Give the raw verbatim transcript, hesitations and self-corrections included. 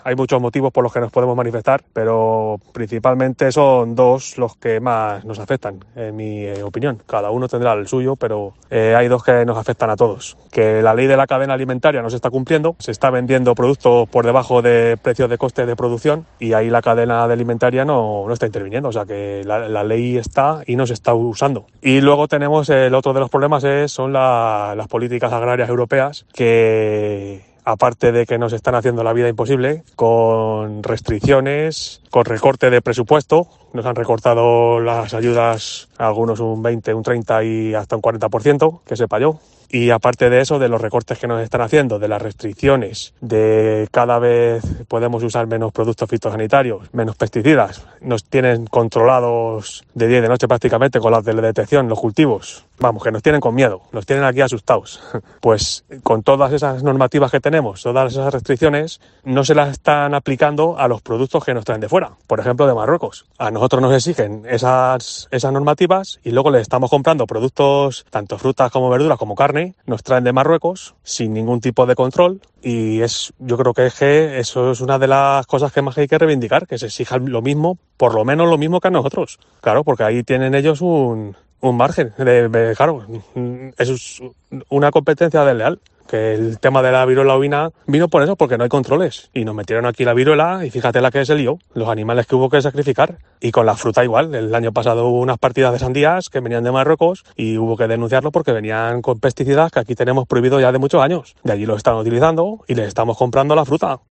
Hay muchos motivos por los que nos podemos manifestar, pero principalmente son dos los que más nos afectan, en mi eh, opinión. Cada uno tendrá el suyo, pero eh, hay dos que nos afectan a todos. Que la ley de la cadena alimentaria no se está cumpliendo, se está vendiendo productos por debajo de precios de coste de producción y ahí la cadena alimentaria no, no está interviniendo, o sea que la, la ley está y no se está usando. Y luego tenemos el otro de los problemas, es, son la, las políticas agrarias europeas que... aparte de que nos están haciendo la vida imposible, con restricciones, con recorte de presupuesto. Nos han recortado las ayudas, algunos un veinte, un treinta y hasta un cuarenta por ciento, que sepa yo. Y aparte de eso, de los recortes que nos están haciendo, de las restricciones, de cada vez podemos usar menos productos fitosanitarios, menos pesticidas, nos tienen controlados de día y de noche prácticamente con la teledetección, los cultivos. Vamos, que nos tienen con miedo, nos tienen aquí asustados. Pues con todas esas normativas que tenemos, todas esas restricciones, no se las están aplicando a los productos que nos traen de fuera, por ejemplo de Marruecos. A nosotros nos exigen esas, esas normativas y luego les estamos comprando productos, tanto frutas como verduras como carne, nos traen de Marruecos sin ningún tipo de control y es, yo creo que, es que eso es una de las cosas que más hay que reivindicar, que se exija lo mismo, por lo menos lo mismo que a nosotros. Claro, porque ahí tienen ellos un, un margen, de, de, claro, eso es una competencia desleal. Que el tema de la viruela ovina vino por eso, porque no hay controles. Y nos metieron aquí la viruela y fíjate la que se lió, los animales que hubo que sacrificar. Y con la fruta igual, el año pasado hubo unas partidas de sandías que venían de Marruecos y hubo que denunciarlo porque venían con pesticidas que aquí tenemos prohibido ya de muchos años. De allí los están utilizando y les estamos comprando la fruta.